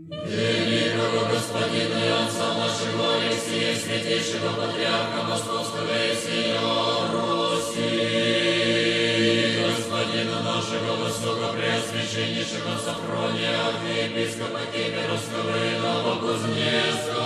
Великого Господина и Отца нашего Алексия, святейшего Патриарха Московского и всея Руси, Господина нашего Высокопреосвященнейшего Сафрония, архиепископа Кемеровского и Новокузнецкого,